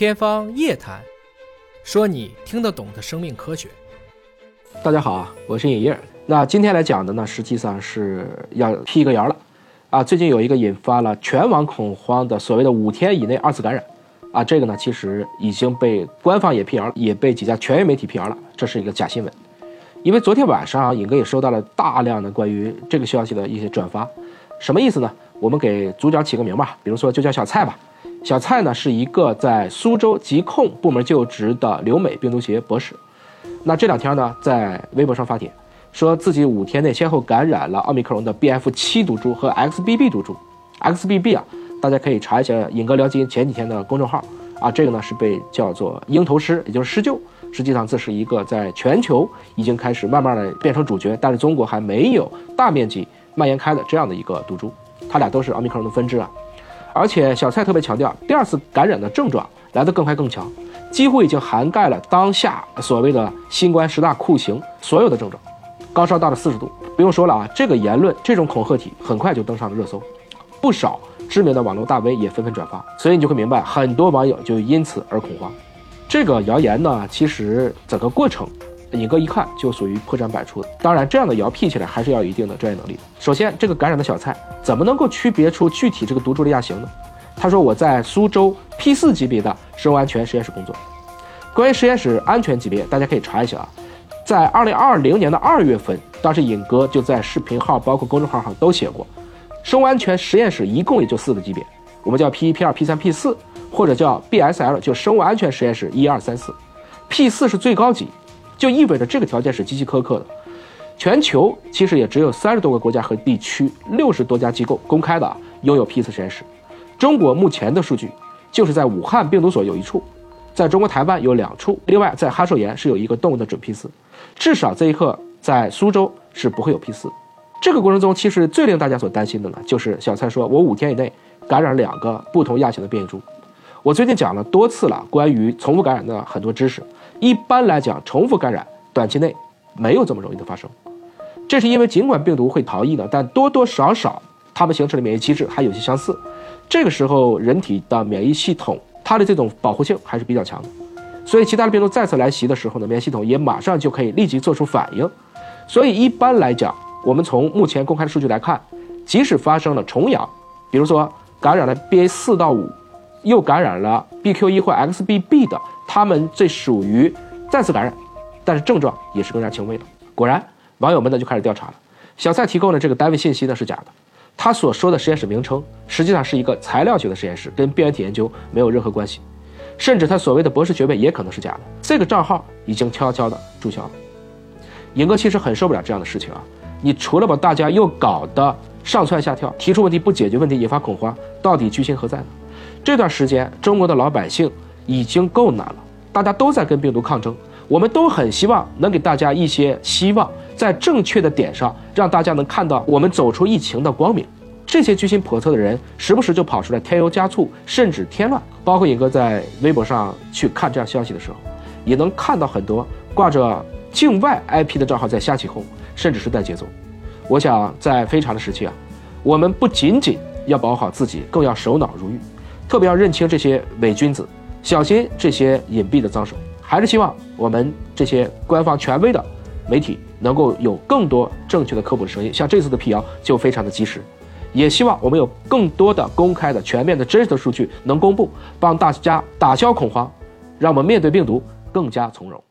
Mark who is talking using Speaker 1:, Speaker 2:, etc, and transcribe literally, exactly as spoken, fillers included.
Speaker 1: 天方夜谭，说你听得懂的生命科学。
Speaker 2: 大家好啊，我是尹烨。那今天来讲的呢，实际上是要辟一个谣了啊。最近有一个引发了全网恐慌的所谓的五天以内二次感染啊，这个呢其实已经被官方也辟谣了，也被几家权威媒体辟谣了，这是一个假新闻。因为昨天晚上啊，尹哥也收到了大量的关于这个消息的一些转发。什么意思呢？我们给主角起个名吧，比如说就叫小蔡吧。小蔡呢是一个在苏州疾控部门就职的留美病毒学博士。那这两天呢，在微博上发帖，说自己五天内先后感染了奥密克戎的 B F 七 毒株和 X B B 毒株。X B B 啊，大家可以查一下尹哥聊基因前几天的公众号啊，这个呢是被叫做鹰头狮，也就是狮鹫。实际上这是一个在全球已经开始慢慢的变成主角，但是中国还没有大面积蔓延开的这样的一个毒株，它俩都是奥密克戎的分支啊。而且小蔡特别强调，第二次感染的症状来得更快更强，几乎已经涵盖了当下所谓的新冠十大酷刑所有的症状，高烧到了四十度。不用说了啊，这个言论这种恐吓体很快就登上了热搜，不少知名的网络大 V 也纷纷转发，所以你就会明白，很多网友就因此而恐慌。这个谣言呢，其实整个过程尹哥一看就属于破绽百出的。当然这样的谣辟起来还是要有一定的专业能力的。首先，这个感染的小蔡怎么能够区别出具体这个毒株的亚型呢？他说，我在苏州 P 四 级别的生物安全实验室工作。关于实验室安全级别，大家可以查一下啊。在二零二零年的二月份，当时尹哥就在视频号包括公众号上都写过，生物安全实验室一共也就四个级别，我们叫 P 一 P 二 P 三 P 四，或者叫 B S L， 就生物安全实验室一二三四。P 四 是最高级，就意味着这个条件是极其苛刻的。全球其实也只有三十多个国家和地区，六十多家机构公开的啊拥有 P 四 实验室。中国目前的数据就是在武汉病毒所有一处，在中国台湾有两处，另外在哈寿岩是有一个动物的准 P 四， 至少这一刻在苏州是不会有 P 四。 这个过程中其实最令大家所担心的呢，就是小蔡说我五天以内感染两个不同亚型的变异株。我最近讲了多次了关于重复感染的很多知识，一般来讲重复感染短期内没有这么容易的发生，这是因为尽管病毒会逃逸呢，但多多少少它们形成的免疫机制还有些相似，这个时候人体的免疫系统它的这种保护性还是比较强的，所以其他的病毒再次来袭的时候呢，免疫系统也马上就可以立即做出反应。所以一般来讲，我们从目前公开的数据来看，即使发生了重阳，比如说感染了 B A 四 到五，又感染了 B Q 一 或 X B B 的，他们这属于再次感染，但是症状也是更加轻微的。果然网友们呢就开始调查了，小蔡提供的这个单位信息呢是假的，他所说的实验室名称实际上是一个材料学的实验室，跟病原体研究没有任何关系，甚至他所谓的博士学位也可能是假的。这个账号已经悄悄的注销了。尹哥其实很受不了这样的事情啊，你除了把大家又搞得上蹿下跳，提出问题不解决问题，引发恐慌，到底居心何在呢？这段时间中国的老百姓已经够难了，大家都在跟病毒抗争，我们都很希望能给大家一些希望，在正确的点上让大家能看到我们走出疫情的光明。这些居心叵测的人时不时就跑出来添油加醋，甚至添乱。包括尹哥在微博上去看这样消息的时候，也能看到很多挂着境外 I P 的账号在瞎起哄，甚至是带节奏。我想在非常的时期啊，我们不仅仅要保护好自己，更要守脑如玉，特别要认清这些伪君子，小心这些隐蔽的脏手。还是希望我们这些官方权威的媒体能够有更多正确的科普的声音，像这次的辟谣就非常的及时。也希望我们有更多的公开的全面的真实的数据能公布，帮大家打消恐慌，让我们面对病毒更加从容。